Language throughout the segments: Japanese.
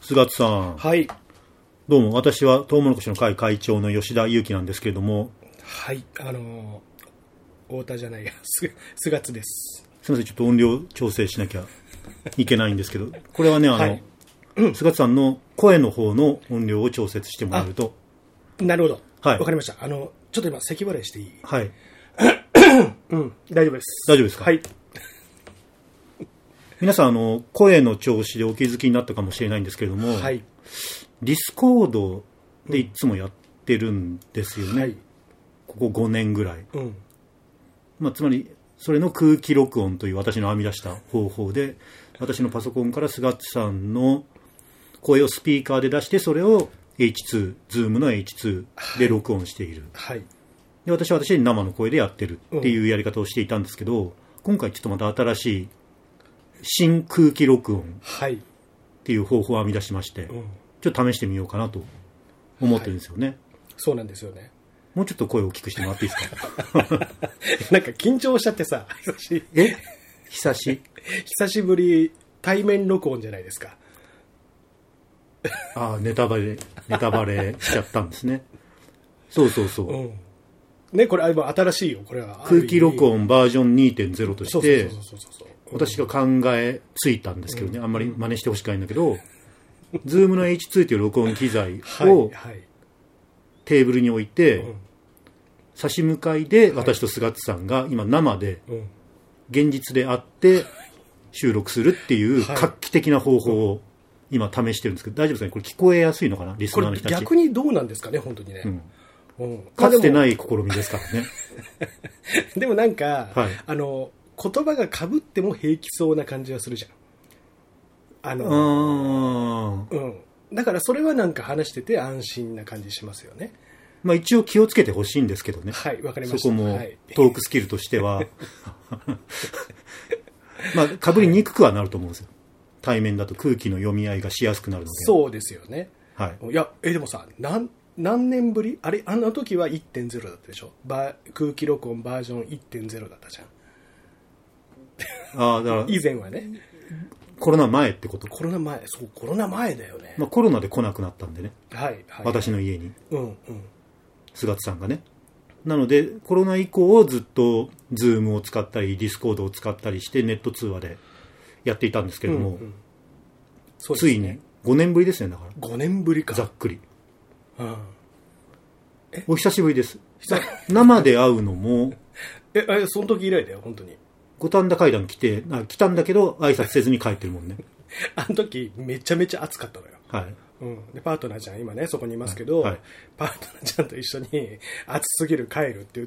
菅津さん、 はい。 どうも。私はトウモロコシの会会長の吉田裕樹なんですけれども。 はい。太田じゃないや、菅津です。 すみません、ちょっと音量調整しなきゃいけないんですけど、これはね、 はい、 菅津さんの声の方の音量を調節してもらうと。 なるほど。 はい。 わかりました。ちょっと今、咳払いしていい？ はい。 うん、大丈夫です。 大丈夫ですか？ はい。 皆さん、声の調子でお気づきになったかもしれないんですけれども、 はい。 ディスコードでいつもやってるんですよね。 はい。 ここ5年ぐらい。 うん。 つまり、それの空気録音という私の編み出した方法で、私のパソコンから菅津さんの声をスピーカーで出して、それを H2、Zoom の H2 で録音している。 はい。 で、私は私で生の声でやってるっていうやり方をしていたんですけど、今回ちょっとまた新しい新空気録音っていう方法を編み出しまして、ちょっと試してみようかなと思ってるんですよね。 そうなんですよね。 もうちょっと声を大きくしてもらっていいですか？ なんか緊張しちゃってさ、久しぶり対面録音じゃないですか。 ああ、ネタバレしちゃったんですね。そうそうそう。 うん、ね、これ新しいよ、これは。 空気録音バージョン 2.0 として、 そう私が考えついたんですけどね、あんまり真似してほしくないんだけど、Zoom の H2 という録音機材をテーブルに置いて、差し向かいで私と菅津さんが今生で現実で会って収録するっていう画期的な方法を今試してるんですけど、大丈夫ですかね？これ聞こえやすいのかな、リスナーの人たち。 これ逆にどうなんですかね、本当にね。 かつてない試みですからね。 でもなんか、言葉が被っても平気そうな感じはするじゃん。だからそれはなんか話してて安心な感じしますよね。 一応気をつけてほしいんですけどね。 はい、わかりました。 そこもトークスキルとしては被りにくくはなると思うんですよ。対面だと空気の読み合いがしやすくなるので。 そうですよね。 はい。 いや、でもさ、何年ぶりあの時は 1.0 だったでしょ。空気録音バージョン 1.0 だったじゃん。 ああ、だから以前はね。 コロナ前ってこと？ コロナ前だよね。 コロナで来なくなったんでね。 はい。 私の家に。 うん。 菅津さんがね。なので、コロナ以降ずっと Zoom を使ったり、Discord を使ったりしてネット通話でやっていたんですけれども、 そうですね、 ついに5年ぶりですね、だから。 5年ぶりか。 ざっくり。 お久しぶりです。生で会うのも、 その時以来だよ、本当に。 五反田階段来たんだけど、挨拶せずに帰ってるもんね。 あの時、めちゃめちゃ暑かったのよ。 はい。 でパートナーちゃん、今ね、そこにいますけど、パートナーちゃんと一緒に、暑すぎる帰るって言って、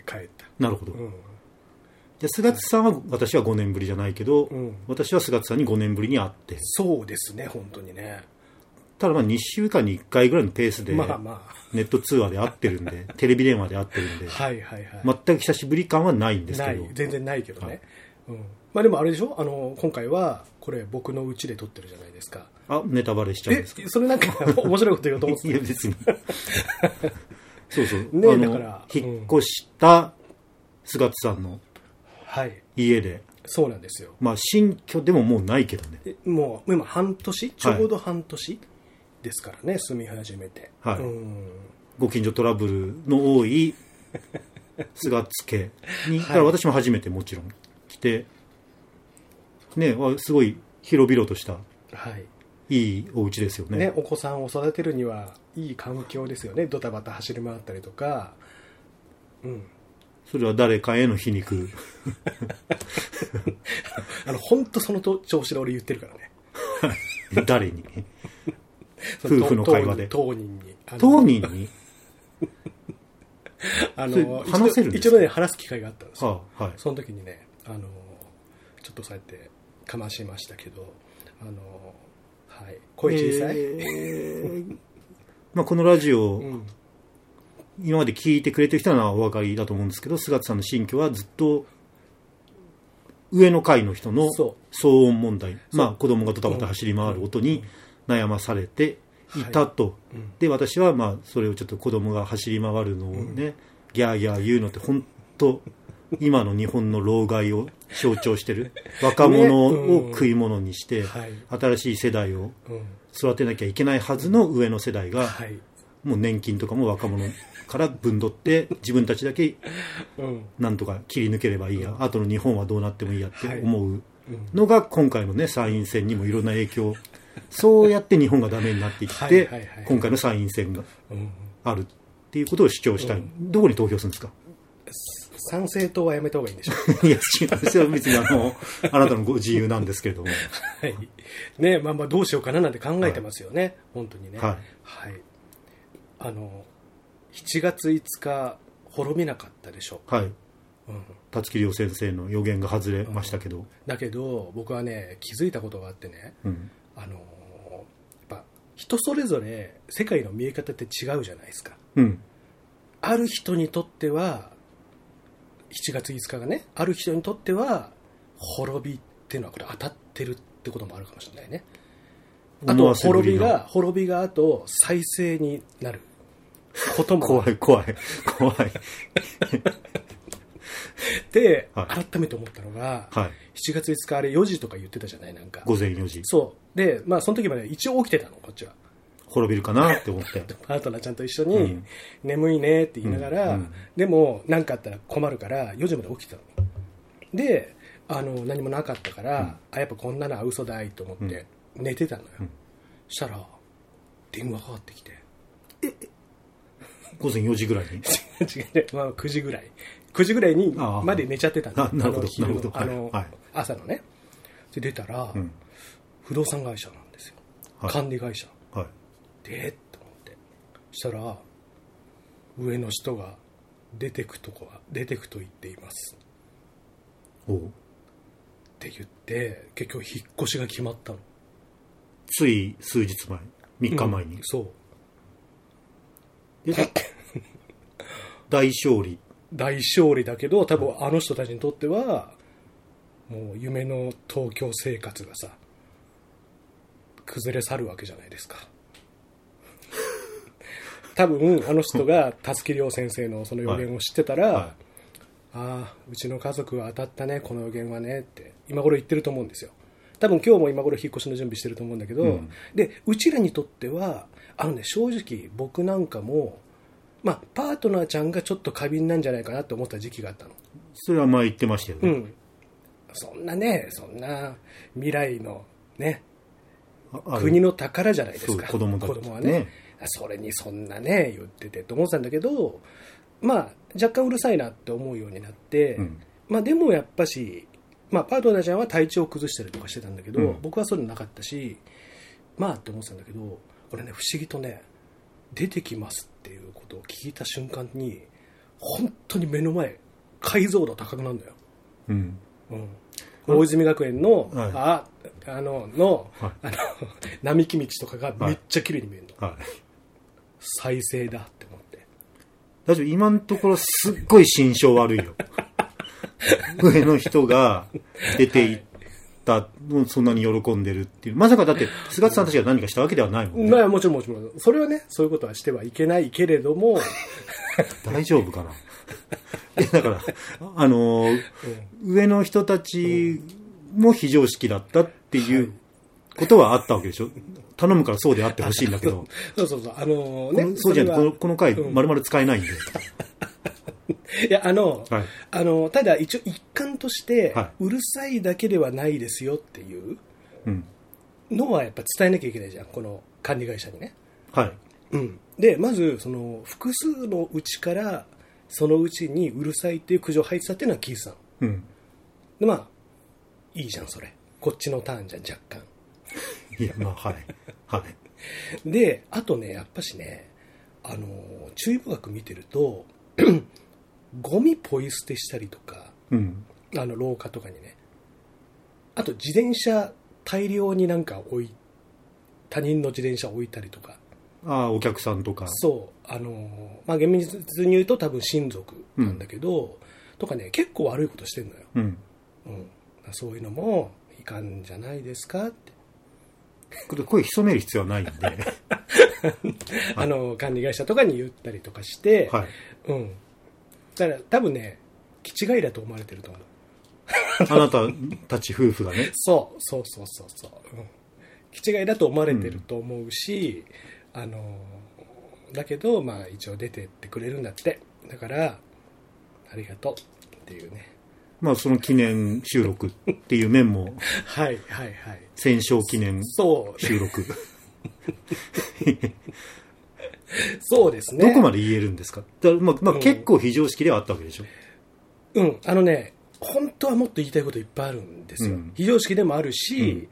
帰った。 なるほど。じゃ菅津さんは、私は5年ぶりじゃないけど、私は菅津さんに5年ぶりに会って。 そうですね、本当にね。 ただ2週間に1回ぐらいのペースで、ネット通話で会ってるんで、テレビ電話で会ってるんで、全く久しぶり感はないんですけど。 全然ないけどね。でもあれでしょ、今回は、これ僕の家で撮ってるじゃないですか。 ネタバレしちゃうんですか？ それなんか面白いこと言おうと思ってた。 いや、別に。そうそう。 ね、だから。 引っ越した菅津さんの家で。 そうなんですよ。 新居でももうないけどね。 もう今ちょうど半年ですからね、住み始めて。 ご近所トラブルの多い菅津家に、だから私も初めてもちろん来て、ね、すごい広々とした、いいお家ですよね。 お子さんを育てるにはいい環境ですよね。ドタバタ走り回ったりとか。 それは誰かへの皮肉。 本当その調子で俺言ってるからね。 誰に？夫婦の会話で。 当人に。 当人に話せるんですか？ 一度ね、話す機会があったんですよ。その時にね、ちょっとそうやってかましましたけど、声小さい。 このラジオ、今まで聞いてくれてる人はお分かりだと思うんですけど、菅津さんの新居はずっと上の階の人の騒音問題、子供がドタバタ走り回る音に悩まされていたと。で、私はそれをちょっと子供が走り回るのをね、ギャーギャー言うのって本当今の日本の老害を象徴してる若者を食い物にして、新しい世代を育てなきゃいけないはずの上の世代が、もう年金とかも若者から分取って自分たちだけなんとか切り抜ければいいや、あとの日本はどうなってもいいやって思うのが今回のね参院選にもいろんな影響、そうやって日本がダメになっていって今回の参院選があるっていうことを主張したい。どこに投票するんですか？ 参政党はやめた方がいいんでしょう。いや、それは別にあなたのご自由なんですけれども。 はい。ね、まあどうしようかななんて考えてますよね。本当にね。はい。7月5日、滅びなかったでしょ。 はい。辰木亮先生の予言が外れましたけど。 だけど、僕はね、気づいたことがあってね、やっぱ人それぞれ世界の見え方って違うじゃないですか。ある人にとっては、7月5日がね、ある人にとっては滅びっていうのはこれ当たってるってこともあるかもしれないね。あと滅びがあと再生になることも怖いで、改めて思ったのが、7月5日あれ4時とか言ってたじゃない、なんか午前4時。 そうで、まあその時まで一応起きてたの、こっちは。 滅びるかなって思ってパートナーちゃんと一緒に、眠いねって言いながら、でも何かあったら困るから4時まで起きてたので、何もなかったから、やっぱこんなのは嘘だいと思って寝てたのよ。したら電話かかってきて、 午前4時ぐらいに違うね、まあ、9時ぐらいにまで寝ちゃってたの。 なるほど、 朝のね。で出たら、不動産会社なんですよ、管理会社でと思って、したら上の人が出てくと言っていますって言って、結局引っ越しが決まったの。 つい数日前、3日前に、そうで大勝利だけど、多分あの人たちにとってはもう夢の東京生活がさ崩れ去るわけじゃないですか。多分あの人が辰木亮先生のその予言を知ってたら、ああうちの家族は当たったねこの予言はねって今頃言ってると思うんですよ。多分今日も今頃引っ越しの準備してると思うんだけど、でうちらにとっては正直僕なんかもパートナーちゃんがちょっと過敏なんじゃないかなって思った時期があったの。 それは前言ってましたよね。 そんな未来のね国の宝じゃないですか、子供はね。それにそんなね言っててと思ってたんだけど、若干うるさいなって思うようになって、でもやっぱし、パートナーちゃんは体調を崩したりとかしてたんだけど、僕はそういうのなかったしって思ってたんだけど、これね不思議とね出てきますっていうことを聞いた瞬間に本当に目の前解像度高くなるんだよ。大泉学園の、並木道とかがめっちゃ綺麗に見えるの。再生だって思って。 大丈夫、今のところすっごい心象悪いよ。上の人が出ていった、そんなに喜んでるっていう。まさかだって菅さんたちが何かしたわけではないもんね。 もちろん。それはね、そういうことはしてはいけないけれども。 大丈夫かな。だから、上の人たちも非常識だったっていうことはあったわけでしょ。頼むからそうであってほしいんだけど。 そう。 そうじゃないとこの回丸々使えないんで。 いやただ一応一環として、うるさいだけではないですよっていうのはやっぱ伝えなきゃいけないじゃん、この管理会社にね。でまずその複数のうちからそのうちにうるさいっていう苦情入ってたっていうのは聞いてたの。でいいじゃんそれ、こっちのターンじゃん若干。 いやであとねやっぱしね注意深く見てるとゴミポイ捨てしたりとか、廊下とかにね、あと自転車大量に他人の自転車置いたりとか、 お客さんとか、 そう厳密に言うと多分親族なんだけど、とかね結構悪いことしてるのよ。そういうのもいかんじゃないですかって。 声潜める必要はないんで管理会社とかに言ったりとかして、だから多分ね気違いだと思われてると思う。 あなたたち夫婦がね。 そう、気違いだと思われてると思うし、だけど、まあ一応出てってくれるんだって。だから、ありがとうっていうね。 まあその記念収録っていう面も、 はい。 戦勝記念収録。 そうですね。 どこまで言えるんですか？まあ結構非常識ではあったわけでしょ？ 本当はもっと言いたいこといっぱいあるんですよ。非常識でもあるし、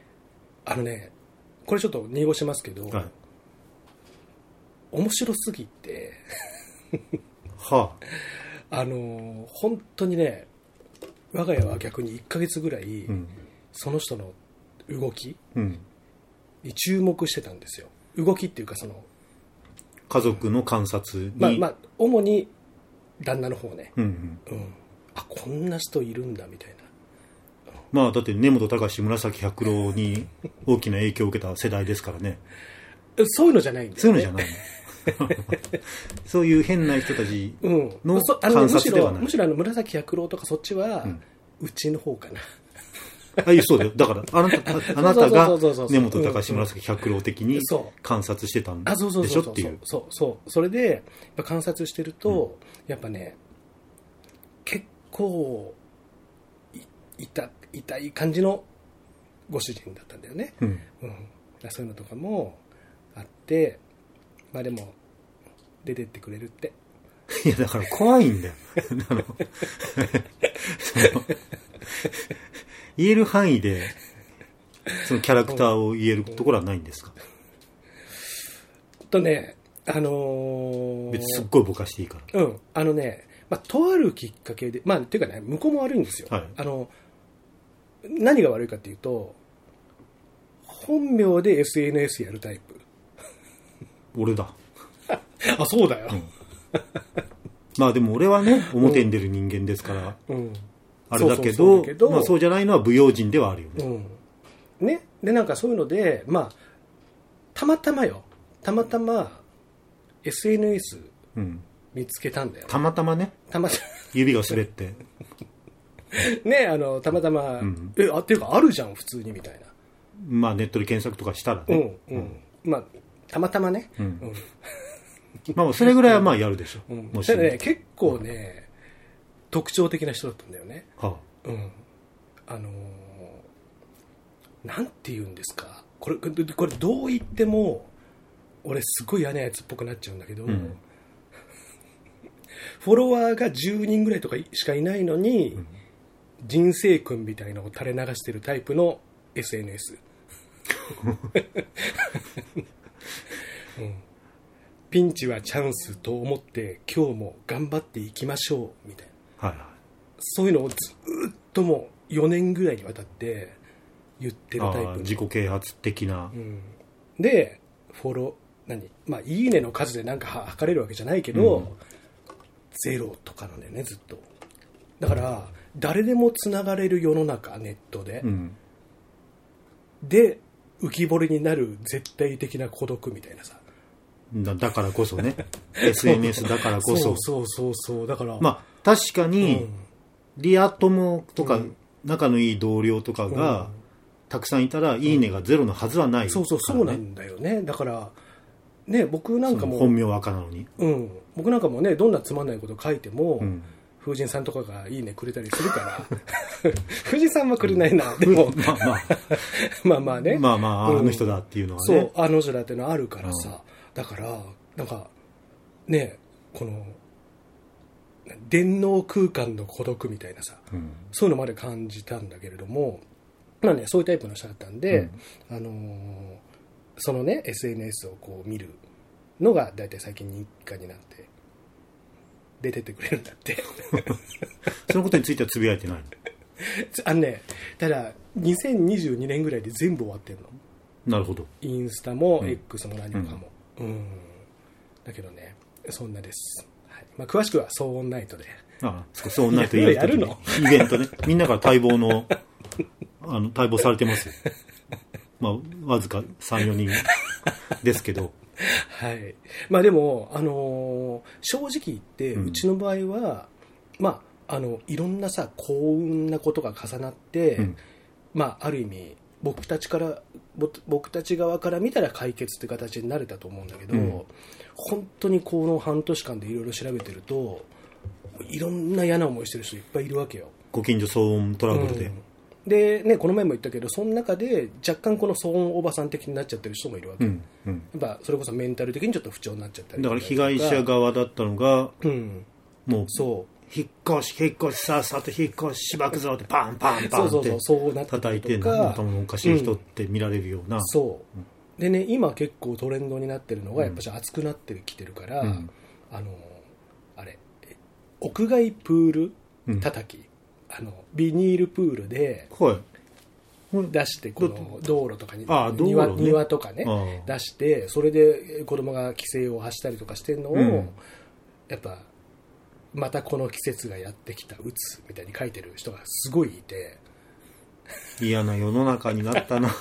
これちょっと濁しますけど、はい、面白すぎて、 はあ、本当にね、我が家は逆に1ヶ月ぐらい、その人の動きに注目してたんですよ。動きっていうか家族の観察に、 まあ主に旦那の方ね、あ、こんな人いるんだみたいな。 まあだって根本敬、紫百郎に大きな影響を受けた世代ですからね。 そういうのじゃないんだよね。 そういうのじゃないそういう変な人たちの観察ではない。 むしろ紫百郎とかそっちは、うちの方かな。 そうだよ。だからあなたが根本敬、紫百郎的に観察してたんでしょっていう。 それで観察してると、やっぱね、結構痛い感じのご主人だったんだよね。そういうのとかもあって、まあでも出てってくれるって。 いやだから怖いんだよ。言える範囲でそのキャラクターを言えるところはないんですか？ ね、 別にすっごいぼかしていいから。 まあ、とあるきっかけで、まあっていうかね、向こうも悪いんですよ。 はい、 何が悪いかっていうと、本名で SNS やるタイプ。 俺だ。 あ、そうだよ。 まあでも俺はね、表に出る人間ですから、あれだけど、まあそうじゃないのは不用心ではあるよね。 ね。で、なんかそういうので、まあ、たまたま SNS 見つけたんだよ。 たまたまね。指が滑って。 ね、たまたま、っていうかあるじゃん、普通にみたいな。 まあネットで検索とかしたらね。 まあ、たまたまね。 まあそれぐらいはまあやるでしょ。 もしね、結構ね、特徴的な人だったんだよね。なんて言うんですか。これどう言っても、俺すごい嫌なやつっぽくなっちゃうんだけど、フォロワーが10人ぐらいとかしかいないのに、人生訓みたいなのを垂れ流してるタイプの SNS。ピンチはチャンスと思って今日も頑張っていきましょうみたいな、そういうのをずっともう4年ぐらいにわたって言ってるタイプの自己啓発的な、 でまあいいねの数でなんか測れるわけじゃないけど、ゼロとかなんだよね、ずっと。だから誰でもつながれる世の中、ネットで、で浮き彫りになる絶対的な孤独みたいなさ。 だからこそね。SNS だからこそ。 そう。だから。 まあ、確かに、リア友とか、仲のいい同僚とかが、たくさんいたら、いいねがゼロのはずはない、ね。 そうなんだよね。だから、ね、僕なんかも。 本名赤なのに。 僕なんかもね、どんなつまんないこと書いても、風神さんとかがいいねくれたりするから、風神さんはくれないな、でも。まあね。 まあ、あの人だっていうのはね。 そう、あの人だっていうのはあるからさ。だからなんかね、この電脳空間の孤独みたいなさ、そういうのまで感じたんだけれども、まあね、そういうタイプの人だったんで、そのね SNS をこう見るのがだいたい最近日課になって出てってくれるんだってそのことについてはつぶやいてないの？ ただ2022年ぐらいで全部終わってるの。 なるほど。 インスタも X も何もかも、だけどね、そんなです、まあ、詳しくは騒音ナイトで。 騒音ナイトやるのイベントね。みんなから待望されてますよ。まあわずか 3,4 人ですけどまあでも、正直言って、うちの場合はまあいろんなさ幸運なことが重なって、うん、まあある意味僕たち側から見たら解決って形になれたと思うんだけど、うん、本当にこの半年間でいろいろ調べてるといろんな嫌な思いしてる人いっぱいいるわけよ。 ご近所騒音トラブルで、 うん、でね、この前も言ったけどその中で若干この騒音おばさん的になっちゃってる人もいるわけ、うんうん、やっぱそれこそメンタル的にちょっと不調になっちゃったりだから被害者側だったのが、うん、もうそう引っ越しさっさと引っ越しばくぞってパンパンパンって叩いて頭のおかしい人って見られるような、うん、 そうでね今結構トレンドになってるのがやっぱり熱くなってきてるから、うん、あれ屋外プール叩き、うん、ビニールプールで出してこの道路とかに庭とかね出してそれで子供が規制を発したりとかしてるのを、うん、やっぱまたこの季節がやってきたうつみたいに書いてる人がすごいいて嫌な世の中になったな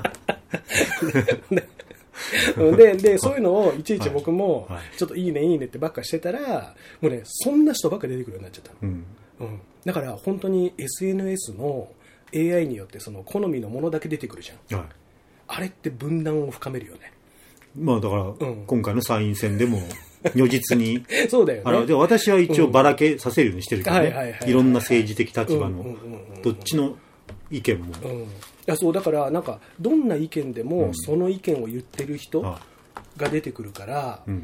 でそういうのをいちいち僕もちょっといいねいいねってばっかしてたらもうねそんな人ばっか出てくるようになっちゃったの、うんうん、だから本当に SNS の AI によってその好みのものだけ出てくるじゃん、はい、あれって分断を深めるよね。 まあだから、うん、今回の参院選でも如実にそうだよね。 で私は一応ばらけさせるようにしてるけどね、いろんな政治的立場のどっちの意見も、うん、いやそうだからなんかどんな意見でもその意見を言ってる人が出てくるから、うん、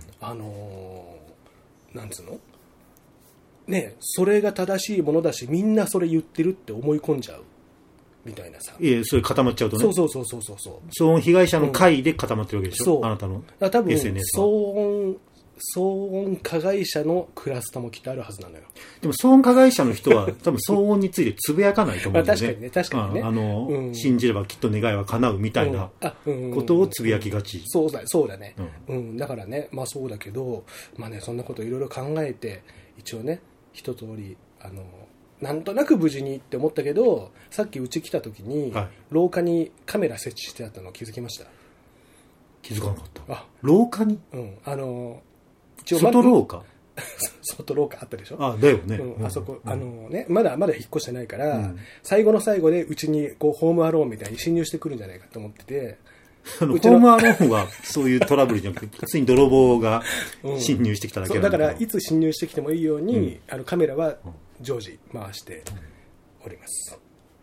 なんつうのね、それが正しいものだしみんなそれ言ってるって思い込んじゃうみたいなさ。 いやそれ固まっちゃうとね。 そう騒音被害者の会で固まってるわけでしょ、うん、あなたの SNS は。 騒音加害者のクラスターもきっとあるはずなのよ。 でも騒音加害者の人は多分騒音についてつぶやかないと思うんでね。 確かにねうん、信じればきっと願いは叶うみたいなことをつぶやきがち。 そうだね、うんうん、だからねまあそうだけどまあねそんなこといろいろ考えて一応ね一通りなんとなく無事にって思ったけどさっきうち来た時に、はい、廊下にカメラ設置してあったの気づきました？ 気づかなかった。廊下に？ うん、 一応外廊下外廊下あったでしょ。 だよね、 うん、あそこ、ね、まだ引っ越してないから、うん、最後の最後でうちにこうホームアローンみたいに侵入してくるんじゃないかと思っててホームアローンはそういうトラブルじゃなくて普通に泥棒が侵入してきただけなんだけど、だからいつ侵入してきてもいいように、うん、カメラは常時回しております、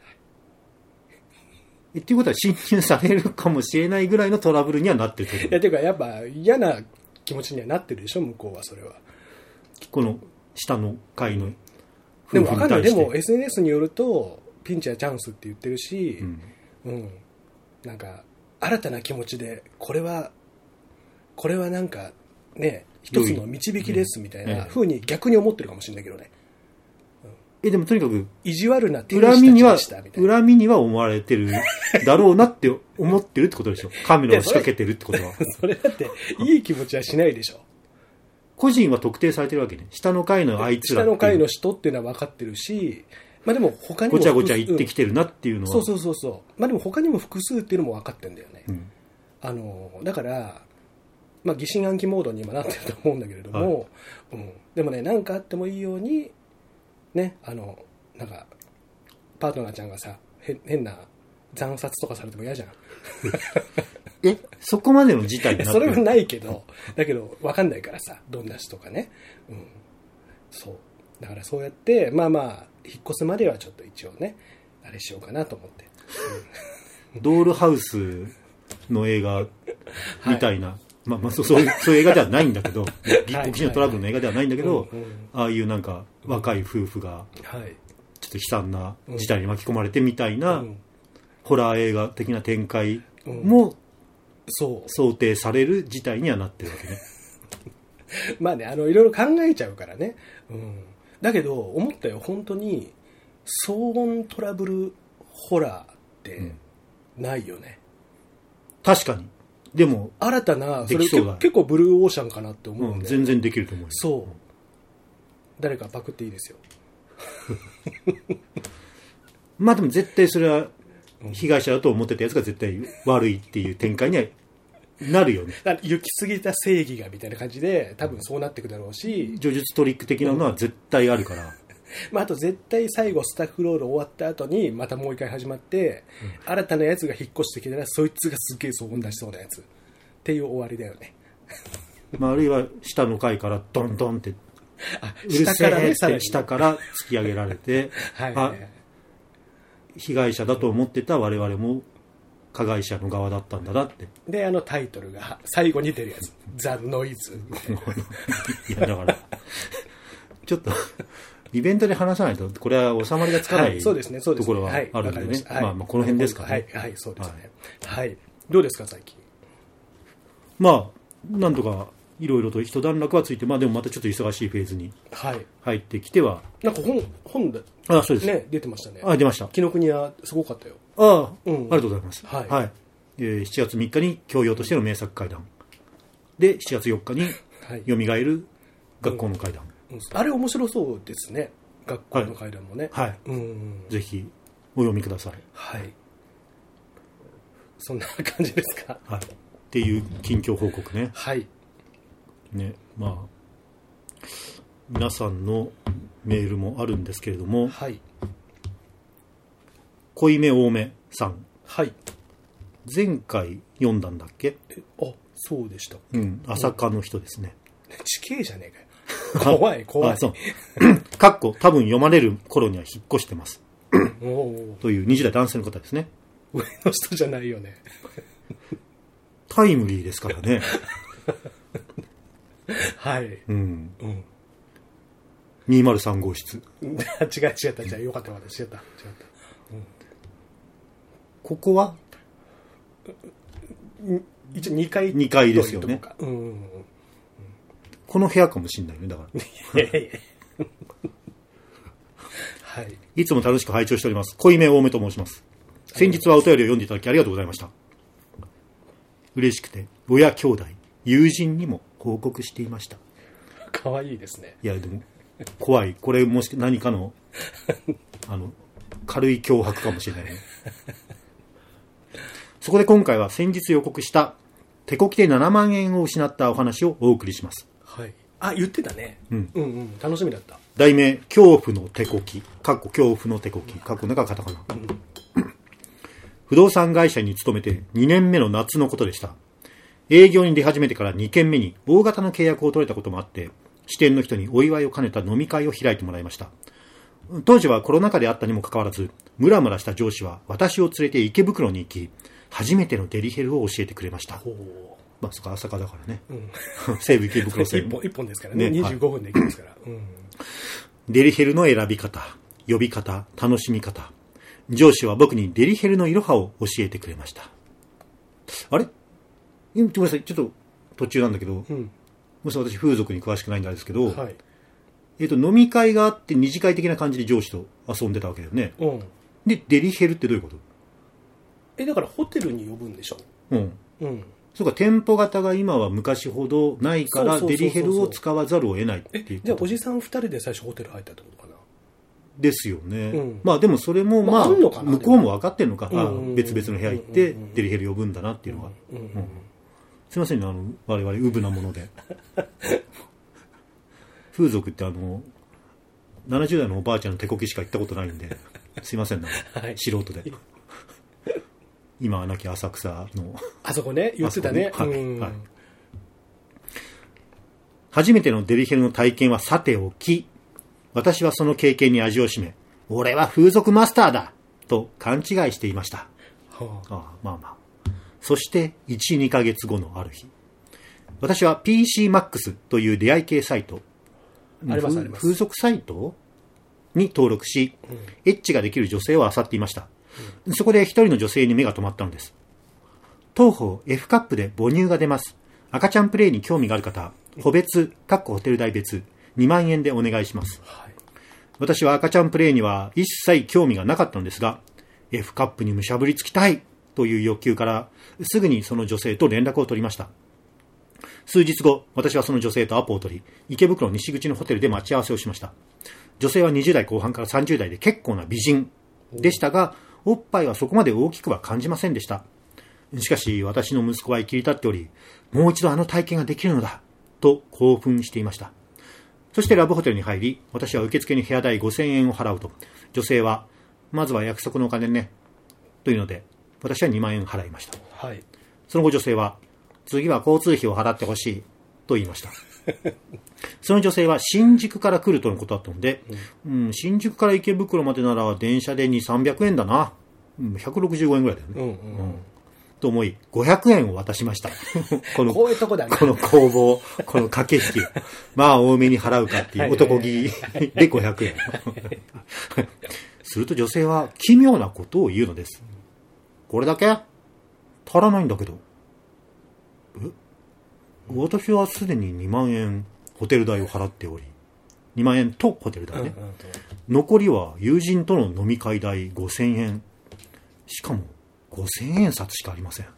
っていうことは侵入されるかもしれないぐらいのトラブルにはなってるってこと？ いやていうかやっぱ嫌な気持ちにはなってるでしょ向こうは。それはこの下の階のでも分かんない。でも SNS によるとピンチはチャンスって言ってるし、うんうん、なんか新たな気持ちでこれはなんかね一つの導きですみたいな風に逆に思ってるかもしれないけどね、 うん、でもとにかく意地悪な天使たちでしたみたいな恨みには思われてるだろうなって思ってるってことでしょカメラを仕掛けてるってことはそれだっていい気持ちはしないでしょ個人は特定されてるわけね。下の階のあいつら下の階の人っていうのは分かってるし、まあでも他にもごちゃごちゃ言ってきてるなっていうのは、 うん、そうまあでも他にも複数っていうのも分かってるんだよね、うん、だからまあ疑心暗鬼モードに今なってると思うんだけれども、はいうん、でもね何かあってもいいようにねなんかパートナーちゃんがさ変な惨殺とかされても嫌じゃんそこまでの事態になってる？ それはないけどだけど分かんないからさどんな人かね、うん、そうだからそうやってまあ引っ越すまではちょっと一応ねあれしようかなと思って、 うん、ドールハウスの映画みたいな、はい、そういう映画ではないんだけど極秘のトラブルの映画ではないんだけど、ああいうなんか若い夫婦がちょっと悲惨な事態に巻き込まれてみたいな、ホラー映画的な展開も、想定される事態にはなってるわけねまあねいろいろ考えちゃうからね、うん、だけど思ったよ本当に騒音トラブルホラーってないよね、 うん、確かにでも新たなそれ結構ブルーオーシャンかなって思うんで、 うん、全然できると思うよ。 そう誰かパクっていいですよまあでも絶対それは被害者だと思ってたやつが絶対悪いっていう展開にはなるよね。 行き過ぎた正義がみたいな感じで多分そうなっていくだろうし、 叙述トリック的なのは絶対あるから、 まあ、あと絶対最後スタッフロール終わった後にまたもう一回始まって、新たなやつが引っ越してきたらそいつがすげえ騒音出しそうなやつっていう終わりだよね。 まあ、あるいは下の階からドンドンってうるせえって下から突き上げられてはいはい、はい、被害者だと思ってた我々も加害者の側だったんだなって。 でタイトルが最後に出るやつザ・ノイズいやだからちょっとイベントで話さないとこれは収まりがつかない、はい、ところはあるんでね、はい、まあこの辺ですかね。 はい、はい、そうですね、はい、はい、どうですか最近。 まあなんとかいろいろと一段落はついて、まあでもまたちょっと忙しいフェーズに入ってきては、はい、 なんか本で、 そうです、 ね、出てましたね。 出ました。 紀ノ国屋すごかったよ。 ありがとうございます。はい。はい、7月3日に教養としての名作会談で、7月4日によみがえる学校の会談、 あれ面白そうですね。学校の会談もね。 はい。ぜひお読みください。 はい。そんな感じですか。 はい。っていう近況報告ね。 はい。 ね、まあ皆さんのメールもあるんですけれども、 はい、 濃いめ多めさん、 はい、 前回読んだんだっけ。 そうでした。 朝霞の人ですね。 地形じゃねえかよ。怖い怖い。 そうかっこ多分読まれる頃には引っ越してますという20代男性の方ですね。 上の人じゃないよね。 タイムリーですからね。 はい。 203号室。 違ったじゃあよかった違った。 ここは一応2階。 2階ですよね。この部屋かもしれないねだから。はい。いつも楽しく拝聴しております。濃いめ多めと申します。先日はお便りを読んでいただきありがとうございました。嬉しくて親兄弟友人にも報告していました。 可愛いですね。 いやでも怖い。これもし何かの軽い脅迫かもしれないね。そこで今回は先日予告した手こきで7万円を失ったお話をお送りします。 はい。言ってたね。楽しみだった。 題名恐怖の手こき恐怖の手こき中カタカナ、不動産会社に勤めて2年目の夏のことでした。営業に出始めてから2件目に大型の契約を取れたこともあって、支店の人にお祝いを兼ねた飲み会を開いてもらいました。当時はコロナ禍であったにもかかわらず、ムラムラした上司は私を連れて池袋に行き、初めてのデリヘルを教えてくれました。まあ、そこ朝霞だからね。西武池袋線。 1本ですからね。25分で行きますから。 デリヘルの選び方、呼び方、楽しみ方。上司は僕にデリヘルのいろはを教えてくれました。あれごめんなさい、ちょっと途中なんだけど、私風俗に詳しくないんですけど、はい、飲み会があって二次会的な感じで上司と遊んでたわけだよね。で、デリヘルってどういうこと？ だからホテルに呼ぶんでしょ。 そうか、店舗型が今は昔ほどないからデリヘルを使わざるを得ないっていう。 じゃあおじさん2人で最初ホテル入ったってことかな。 ですよね。まあでもそれもまあ向こうも分かってるのか、別々の部屋行ってデリヘル呼ぶんだなっていうのが。すいませんね、我々ウブなもので。風俗って70代のおばあちゃんの手こきしか行ったことないんで、すいませんな、素人で。今はなき浅草のあそこね、言ってたね。 初めてのデリヘルの体験はさておき、私はその経験に味を占め、俺は風俗マスターだと勘違いしていました。そして1、2ヶ月後のある日、私は PCMAX という出会い系サイト、風俗サイトに登録し、エッチができる女性を漁っていました。そこで一人の女性に目が留まったのです。当方 F カップで母乳が出ます。赤ちゃんプレイに興味がある方、個別、ホテル代別、2万円でお願いします。私は赤ちゃんプレイには一切興味がなかったのですが、F カップにむしゃぶりつきたいという欲求からすぐにその女性と連絡を取りました。数日後、私はその女性とアポを取り、池袋西口のホテルで待ち合わせをしました。女性は20代後半から30代で結構な美人でしたが、おっぱいはそこまで大きくは感じませんでした。しかし私の息子は生きり立っており、もう一度あの体験ができるのだと興奮していました。 そしてラブホテルに入り、私は受付に部屋代5000円を払うと、女性は、まずは約束のお金ね、というので、私は2万円払いました。 はい。 その後女性は、次は交通費を払ってほしい、と言いました。その女性は新宿から来るとのことだったので、新宿から池袋までなら電車で2、300円だな。165円ぐらいだよね。と思い、500円を渡しました。こういうとこだね。この攻防、この駆け引き。まあ多めに払うかっていう男気で500円。すると女性は奇妙なことを言うのです。これだけ足らないんだけど。私はすでに2万円ホテル代を払っており、2万円とホテル代ね。残りは友人との飲み会代5000円。しかも5000円札しかありません。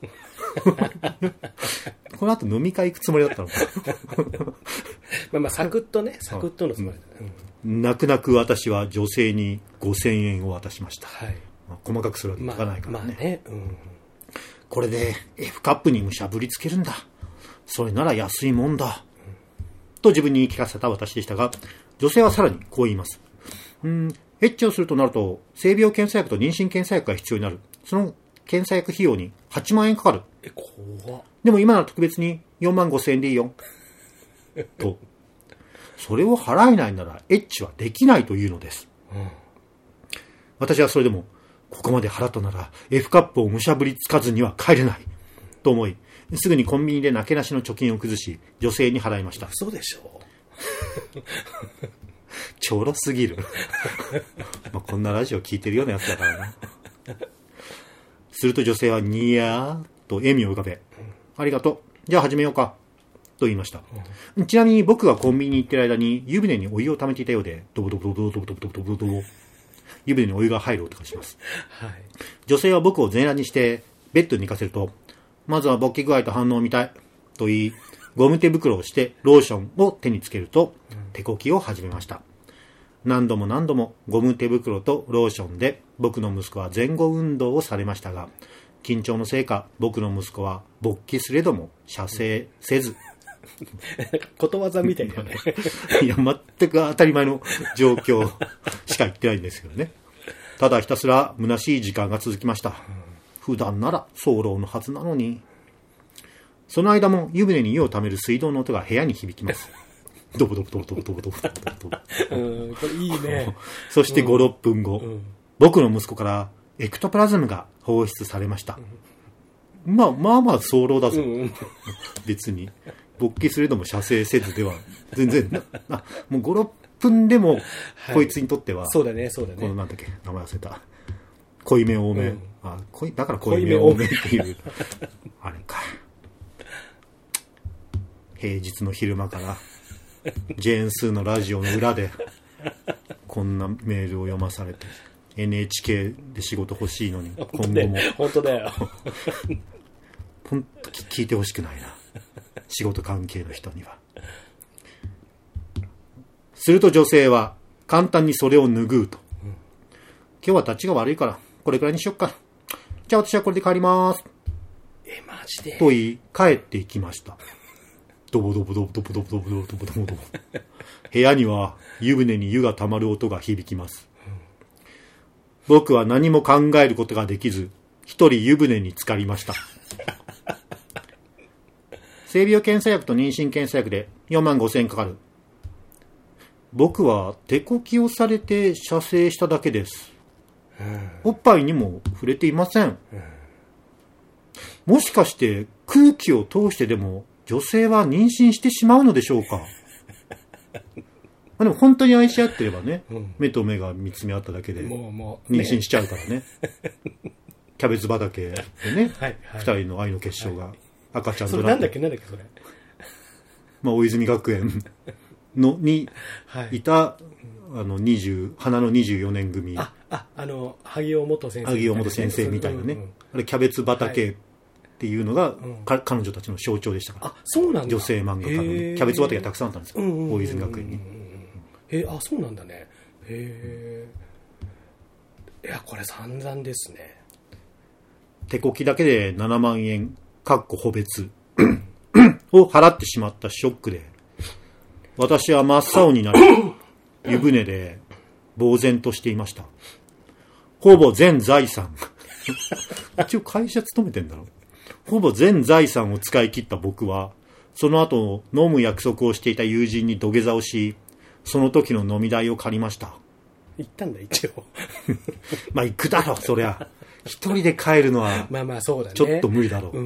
この後飲み会行くつもりだったのか。 まあサクッとね、サクッとのつもりだ、 泣く泣く私は女性に5000円を渡しました。はい。細かくするわけにいかないからね。これで F カップにむしゃぶりつけるんだ。それなら安いもんだ。と自分に言い聞かせた私でしたが、女性はさらにこう言います。エッチをするとなると、性病検査薬と妊娠検査薬が必要になる。その検査薬費用に8万円かかる。 怖っ。 でも今なら特別に4万5千円でいいよ。と。それを払えないならエッチはできないというのです。私はそれでも、ここまで払ったなら F カップをむしゃぶりつかずには帰れない。と思い、すぐにコンビニでなけなしの貯金を崩し、女性に払いました。 そうでしょう。 ちょろすぎる。まあこんなラジオ聞いてるようなやつだからな。すると女性はニヤーと笑みを浮かべ、ありがとう。じゃあ始めようか。と言いました。ちなみに僕がコンビニに行ってる間に湯船にお湯を溜めていたようで、ドボドボドボドボドボドボドボドボ。湯船にお湯が入る音がします。はい、女性は僕を全裸にしてベッドに寝かせると、まずは勃起具合と反応を見たいと言い、ゴム手袋をしてローションを手につけると、手こきを始めました。何度も何度もゴム手袋とローションで僕の息子は前後運動をされましたが、緊張のせいか僕の息子は勃起すれども射精せず、 ことわざみたいだよね。 いや、全く当たり前の状況しか言ってないんですけどね。ただひたすら虚しい時間が続きました。普段なら早漏のはずなのに。その間も湯船に湯をためる水道の音が部屋に響きます。ドボドボドボドボドボドボドボ。 これいいね。 そして5、6分後、僕の息子からエクトプラズムが放出されました。まあ早漏だぞ。別に。勃起すれども射精せずでは全然もう5、6分でもこいつにとっては、 そうだねそうだね。 このなんだっけ名前忘れた。濃いめ多め、だから濃いめ多めっていうあれか。平日の昼間からジェーンスーのラジオの裏でこんなメールを読まされて、 NHK で仕事欲しいのに今後も本当だよ。 本当聞いてほしくないな、仕事関係の人には。すると女性は簡単にそれを拭うと、今日は立ちが悪いからこれくらいにしよっか、じゃあ私はこれで帰ります。 マジでと言い帰っていきました。ドボドボドボドボドボドボドボドボドボドボ。部屋には湯船に湯が溜まる音が響きます。僕は何も考えることができず、一人湯船に浸かりました。性病検査薬と妊娠検査薬で4万5千円かかる。僕は手こきをされて射精しただけです。おっぱいにも触れていません。もしかして空気を通してでも女性は妊娠してしまうのでしょうか。でも本当に愛し合ってればね、目と目が見つめ合っただけで妊娠しちゃうからね。キャベツ畑でね、二人の愛の結晶が赤ちゃんとなって。 それなんだっけそれ。 大泉学園のにいた、花の24年組。 萩尾元先生みたいなね。あれキャベツ畑っていうのが、彼女たちの象徴でしたから。 そうなんだ。 女性漫画家のね、キャベツ畑がたくさんあったんですよ。大泉学園に。 そうなんだね。いや、これ散々ですね。 手こきだけで7万円、個別を払ってしまったショックで、 私は真っ青になり、湯船で呆然としていました。ほぼ全財産。一応会社勤めてんだろ。ほぼ全財産を使い切った僕は、その後飲む約束をしていた友人に土下座をし、その時の飲み代を借りました。 行ったんだ一応。 まあ行くだろ、そりゃ。一人で帰るのは、 まあまあそうだね。 ちょっと無理だろう。 うんうん、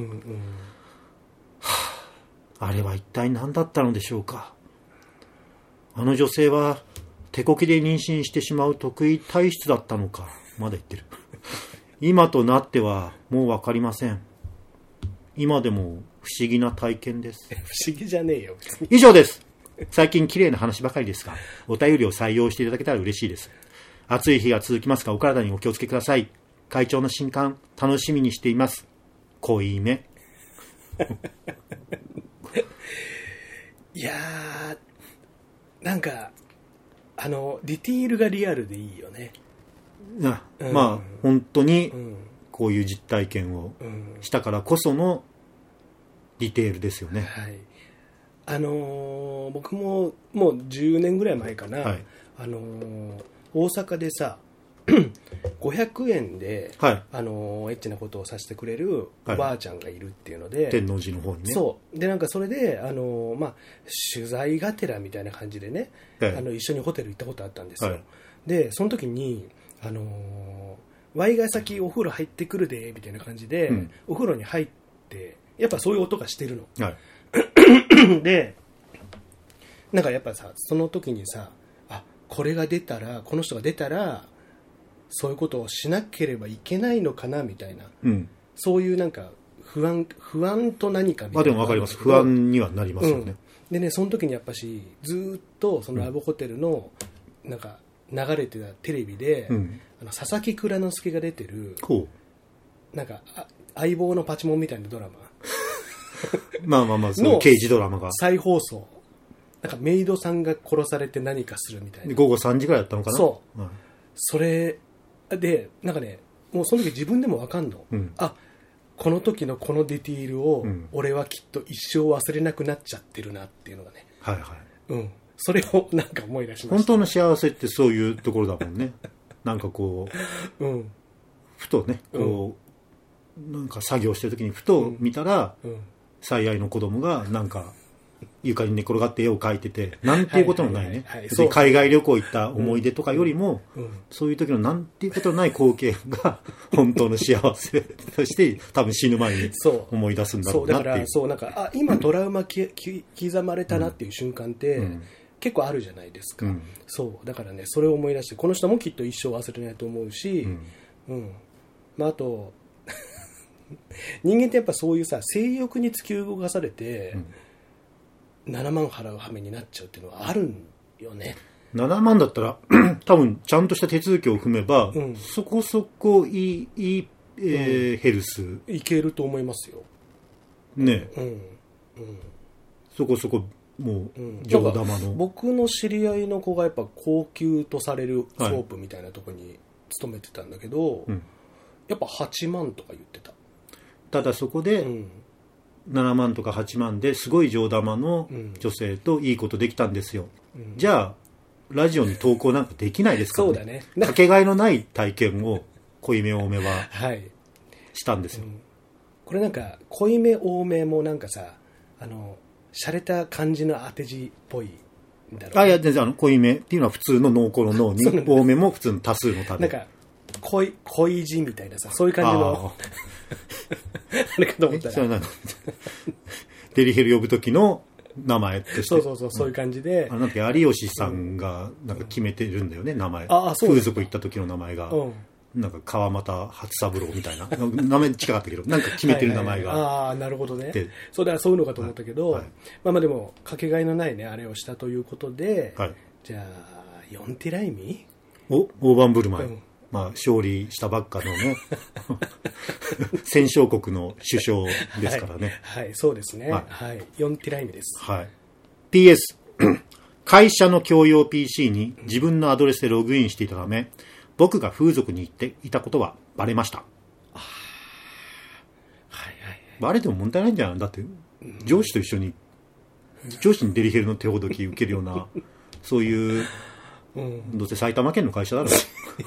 あれは一体何だったのでしょうか。あの女性は手こきで妊娠してしまう得意体質だったのか。まだ言ってる。今となってはもうわかりません。今でも不思議な体験です。 不思議じゃねえよ。 以上です。最近綺麗な話ばかりですが、お便りを採用していただけたら嬉しいです。暑い日が続きますが、お体にお気をつけください。会長の新刊、楽しみにしています。濃いめ。 いやー、なんか、ディティールがリアルでいいよね。 まあ、本当に、こういう実体験をしたからこそのディテールですよね。 はい。僕ももう10年ぐらい前かな、はい、大阪でさ500円で、はい、エッチなことをさせてくれるおばあちゃんがいるっていうので、はい、 天王寺の方にね。 そうで、なんかそれで取材がてらみたいな感じでね、はい、一緒にホテル行ったことあったんですよ、はい、でその時にワイが先お風呂入ってくるでみたいな感じで、お風呂に入ってやっぱそういう音がしてるの、はいでなんかやっぱさ、その時にさ、これが出たら、この人が出たらそういうことをしなければいけないのかなみたいな、そういうなんか不安と何かみたいな。 でも分かります。不安にはなりますよね、 でね、その時にやっぱしずっとそのラブホテルのなんか流れてたテレビで、佐々木蔵之介が出てるなんか相棒のパチモンみたいなドラマその刑事ドラマが再放送、なんかメイドさんが殺されて何かするみたいな。 午後3時ぐらいだったのかな。 そう、それでなんかね、もうその時自分でも分かんの、この時のこのディティールを、俺はきっと一生忘れなくなっちゃってるなっていうのがね、それをなんか思い出しました。 本当の幸せってそういうところだもんね。なんかこう、ふとねこう、なんか作業してる時にふと見たら、最愛の子供がなんか床に寝転がって絵を描いてて、なんていうことのないね、海外旅行行った思い出とかよりも、そういう時のなんていうことのない光景が本当の幸せとして多分死ぬ前に思い出すんだろうなっていう。だからそう、なんか今トラウマ刻まれたなっていう瞬間って、結構あるじゃないですか、そうだからね、それを思い出して、この人もきっと一生忘れないと思うし、あと人間ってやっぱそういうさ、性欲に突き動かされて、7万払う羽目になっちゃうっていうのはあるんよね。 7万だったら多分ちゃんとした手続きを踏めば、そこそこいい、ヘルスいけると思いますよね。そこそこもう上玉の、 僕の知り合いの子がやっぱ高級とされるソープみたいなとこに勤めてたんだけど、やっぱ8万とか言ってた。 ただそこで7万とか8万ですごい上玉の女性といいことできたんですよ、じゃあラジオに投稿なんかできないですからね。そうだね。かけがえのない体験を濃いめ多めはしたんですよ、 これなんか濃いめ多めもなんかさ、洒落た感じの当て字っぽいんだろう、 いや全然濃いめっていうのは普通の濃厚の濃に多めも普通の多数の多で、 なんか濃い字みたいなさ、そういう感じのあれかと思ったらデリヘル呼ぶ時の名前として、 そういう感じで、 なんか有吉さんがなんか決めてるんだよね、名前。風俗行った時の名前が、なんか川又初三郎みたいな名前近かったけど、なんか決めてる名前がなるほどね。そうだからそういうのかと思ったけど、でもかけがえのないねあれをしたということで、じゃあ4ティライミ大盤振る舞い、勝利したばっかのね戦勝国の首相ですからね。 そうですね。4ティライミです。 PS 会社の共用 PC に自分のアドレスでログインしていたため、僕が風俗に行っていたことはバレました。バレても問題ないんじゃない？だって上司と一緒に上司にデリヘルの手ほどき受けるようなそういう、どうせ埼玉県の会社だろ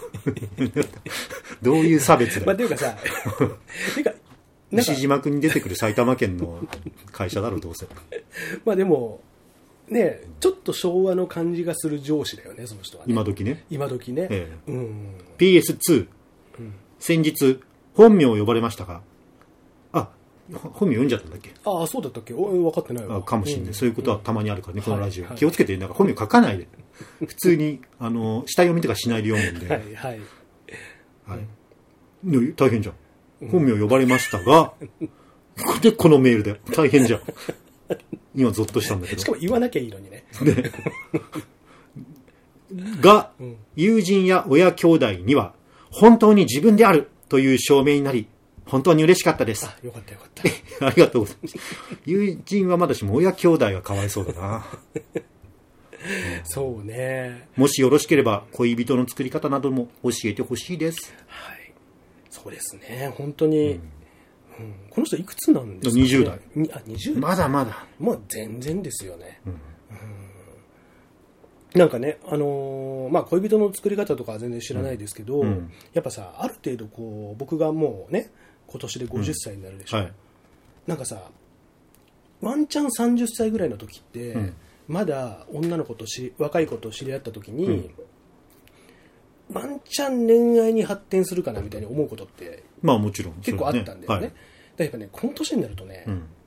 どういう差別だよ。 っていうかさ西島君に出てくる埼玉県の会社だろどうせでもね、ちょっと昭和の感じがする上司だよね、その人は、ね、 今時ね。 PS2、 先日本名を呼ばれましたが、本名読んじゃったんだっけ。 そうだったっけ。分かってないわ。 かもしれない、そういうことはたまにあるからね、このラジオ、気をつけて。なんか本名書かないで普通に下読みとかしないで読むんで大変じゃん。本名呼ばれましたが、でこのメールで大変じゃん。今ゾッとしたんだけど。 しかも言わなきゃいいのにね。 が、友人や親兄弟には本当に自分であるという証明になり、本当に嬉しかったです。 よかったよかった。 ありがとうございます。友人はまだしも親兄弟がかわいそうだな。 そうね。 もしよろしければ恋人の作り方なども教えてほしいです。 はい。そうですね。本当に。この人いくつなんですか、ね、 20代。 20代。 まだまだ。 もう全然ですよね。なんかね、恋人の作り方とかは全然知らないですけど、やっぱさ、ある程度こう、僕がもうね、今年で50歳になるでしょ。なんかさ、ワンチャン30歳ぐらいの時って、まだ女の子と若い子と知り合った時に、ワンチャン恋愛に発展するかなみたいに思うことって、 もちろん結構あったんだよね。だからやっぱね、この年になるとね、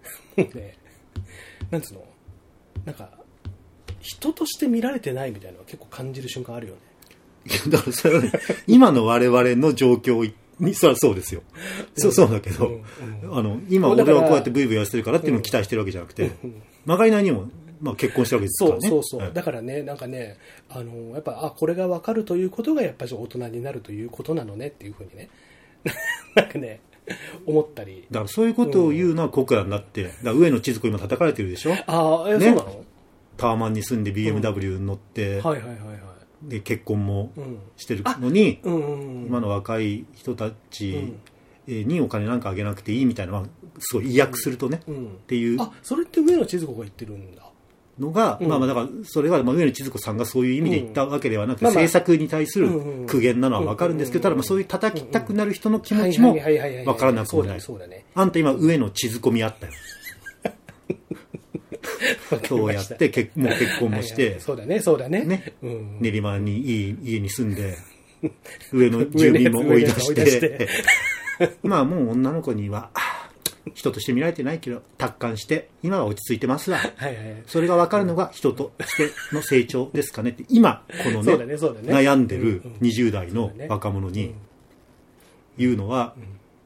なんつうの、なんか、人として見られてないみたいなのは結構感じる瞬間あるよね。 だからそれはね、今の我々の状況にそりゃそうですよ。そうだけど、今俺はこうやってブイブイやってるからっていうのを期待してるわけじゃなくて、まがいなにも結婚してるわけですからね。 そう。だからね、なんかね、やっぱこれが分かるということがやっぱり大人になるということなのねっていうふうにね、なんかね。思ったり。 だからそういうことを言うのは酷なんだって。だから上野千鶴子今叩かれてるでしょ。 そうなの？ タワマンに住んで BMW 乗って、で結婚もしてるのに、今の若い人たちにお金なんかあげなくていいみたいなのはすごい意訳するとね、っていう。 それって上野千鶴子が言ってるんだ。 のが、だからそれは上野千鶴子さんがそういう意味で言ったわけではなくて、政策に対する苦言なのは分かるんですけど、ただそういう叩きたくなる人の気持ちも分からなくもない。あんた今上野千鶴子見あったよ。そうやってもう結婚もして、 そうだね。 練馬にいい家に住んで、上の住民も追い出して、もう女の子には、人として見られてないけど達観して今は落ち着いてますわ、それが分かるのが人としての成長ですかねって今このね悩んでる20代の若者に言うのは、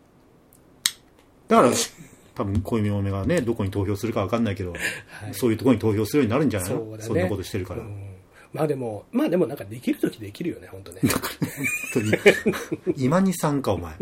だから多分小泉嫁がねどこに投票するか分かんないけど、そういうところに投票するようになるんじゃないの、そんなことしてるから。 でもなんかできるときできるよね、本当ね。 本当に今にさんかお前。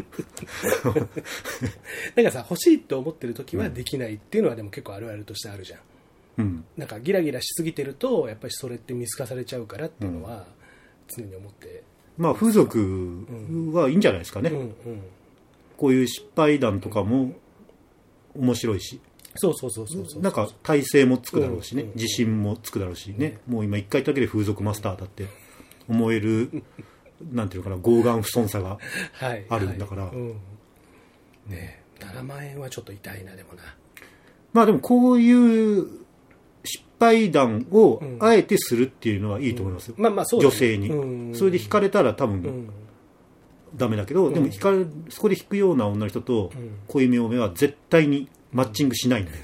なんかさ、欲しいと思ってるときはできないっていうのはでも結構あるあるとしてあるじゃん。なんかギラギラしすぎてるとやっぱりそれって見透かされちゃうからっていうのは常に思って。 風俗はいいんじゃないですかね。こういう失敗談とかも面白いし。なんか体勢もつくだろうしね、自信もつくだろうしね、もう今1回だけで風俗マスターだって思えるなんていうのかな、傲岸不遜さがあるんだから、 ね、7万円はちょっと痛いな。でもな、 でもこういう失敗談をあえてするっていうのはいいと思いますよ、女性に、それで惹かれたら多分ダメだけど、でもそこで引くような女の人と小夢嫁は絶対にマッチングしないんで、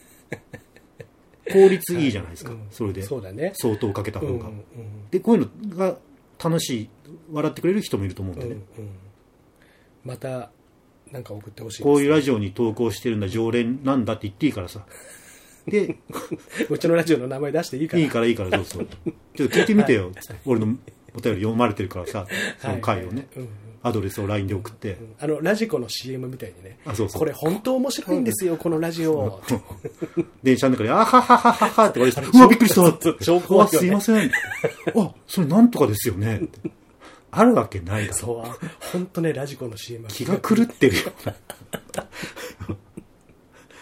効率いいじゃないですか、それで相当かけた方が、でこういうのが楽しい、笑ってくれる人もいると思うんでね、 またなんか送ってほしいです、 こういうラジオに投稿してるんだ、常連なんだって言っていいからさ、でうちのラジオの名前出していいからどうぞちょっと聞いてみてよって、俺のお便り読まれてるからさ、その回をね、アドレスを LINE で送って、 ラジコの CM みたいにね、これ本当面白いんですよ、このラジオ。 電車の中で、あはははははって言われて、うわ、びっくりしたって。すいません。それなんとかですよね。あるわけないだろ。 そう、本当ね、ラジコの CM。 気が狂ってるよ。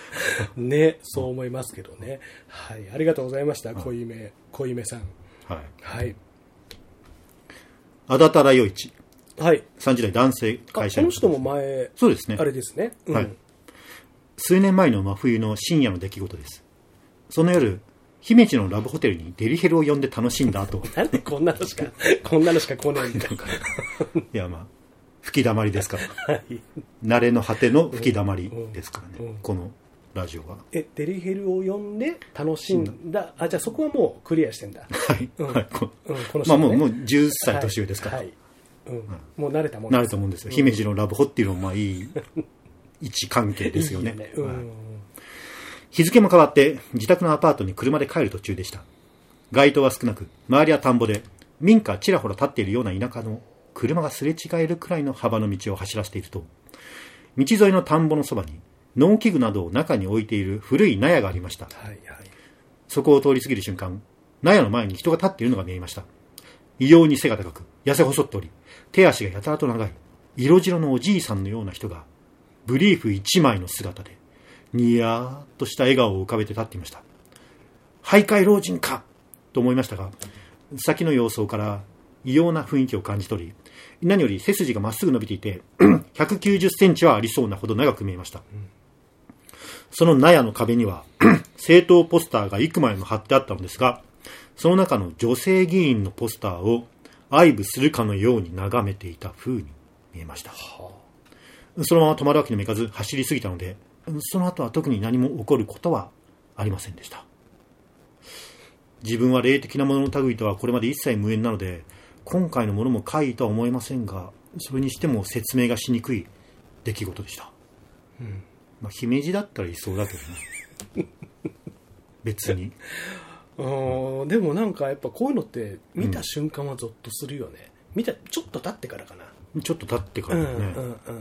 ね、そう思いますけどね。はい、ありがとうございました、濃いめさん。 はい。 はい。 あだたらよいち。 はい。 30代男性会社員。 この人も前、 そうですね。 あれですね。 はい。数年前の真冬の深夜の出来事です。その夜、姫路のラブホテルにデリヘルを呼んで楽しんだ後。 なんでこんなのしか来ないんだいや、まあ、吹き溜まりですから。はい。慣れの果ての吹き溜まりですからね。このラジオは。 デリヘルを呼んで楽しんだ。じゃあそこはもうクリアしてんだ。 はい。はい。まあもう10歳年上ですから。はい。 もう慣れたもんですよ。姫路のラブホっていうのもまあいい位置関係ですよね。日付も変わって自宅のアパートに車で帰る途中でした。街灯は少なく、周りは田んぼで、民家ちらほら立っているような田舎の車がすれ違えるくらいの幅の道を走らせていると、道沿いの田んぼのそばに農機具などを中に置いている古い納屋がありました。はいはい、そこを通り過ぎる瞬間、納屋の前に人が立っているのが見えました。異様に背が高く、痩せ細っており、手足がやたらと長い、色白のおじいさんのような人が、ブリーフ一枚の姿で、にやーっとした笑顔を浮かべて立っていました。徘徊老人かと思いましたが、先の様相から異様な雰囲気を感じ取り、何より背筋がまっすぐ伸びていて、190センチはありそうなほど長く見えました。その納屋の壁には、政党ポスターが幾枚も貼ってあったのですが、その中の女性議員のポスターを愛撫するかのように眺めていた風に見えました。そのまま止まるわけにもいかず走り過ぎたので、その後は特に何も起こることはありませんでした。自分は霊的なものの類とはこれまで一切無縁なので、今回のものも怪異とは思えませんが、それにしても説明がしにくい出来事でした。まあ、姫路だったらいそうだけどね。別に。 でもなんかやっぱこういうのって見た瞬間はゾッとするよね。ちょっと経ってからかな。 ちょっと経ってからね。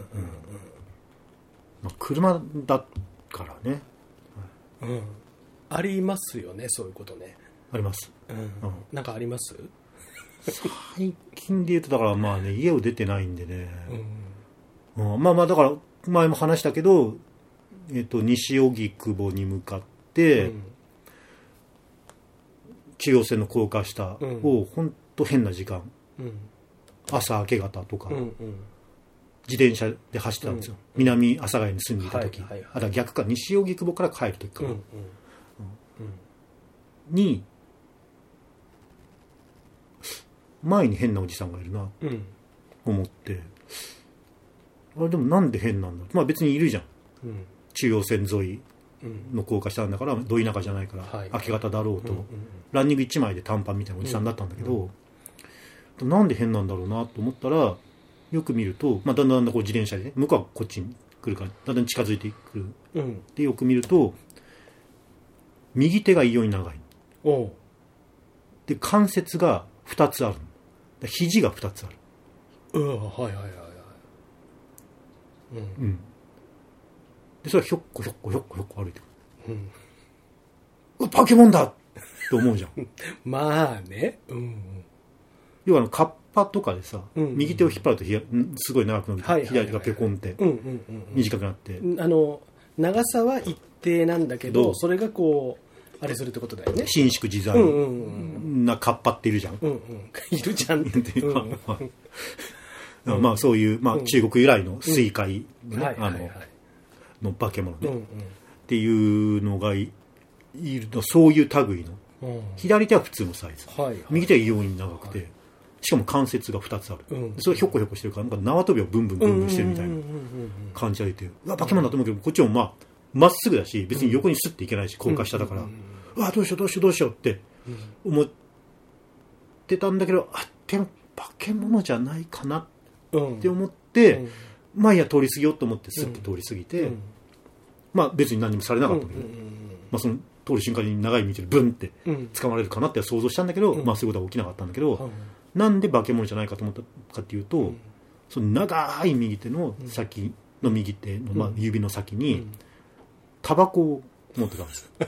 車だからね、 ありますよね、そういうことね。 あります、 なんかあります？ 最近で言うとだからまあね、家を出てないんでね、まあだから前も話したけど、西荻窪に向かって、中央線の高架下をほんと変な時間、朝明け方とか、自転車で走ってたんですよ、南阿佐ヶ谷に住んでいた時、あとは逆か、西荻窪から帰る時かな、に前に変なおじさんがいるなと思って、あれでもなんで変なんだろう、まあ別にいるじゃん、中央線沿いの高架下なんだからど田舎じゃないから、明け方だろうと、ランニング1枚で短パンみたいなおじさんだったんだけど、なんで変なんだろうなと思ったら、よく見ると、だんだんこう自転車で、ね、向こうはこっちに来るからだんだん近づいてくる、でよく見ると右手が異様に長いで、関節が2つある、肘が2つある、でそれはひょっこひょっこひょっこひょっこ歩いてくる、バケモンだって思うじゃんまあね、 要はカッパとかでさ、右手を引っ張るとすごい長く伸びて、左手がペコンって短くなって、 長さは一定なんだけど、それがこうあれするってことだよね。 伸縮自在なカッパっているじゃん、 いるじゃんっていうまあそういう、中国由来の水怪の化け物ね、っていうのがいると、そういう類の、左手は普通のサイズ、右手は異様に長くて、しかも関節が2つある、それひょっこひょっこしてるから、なんか縄跳びをブンブンブンブンしてるみたいな感じが出て、うわ化け物だと思うけど、こっちもまっすぐだし、別に横にスッていけないし、高架下だから、うわどうしようどうしようどうしようって思ってたんだけど、でも化け物じゃないかなって思って、まあいや通り過ぎようと思ってスッて通り過ぎて、別に何もされなかったんだけど、その通る瞬間に長い道でブンって捕まれるかなって想像したんだけど、そういうことは起きなかったんだけど、なんで化け物じゃないかと思ったかっていうと、その長い右手の先の右手の、指の先にタバコを持ってたんですよ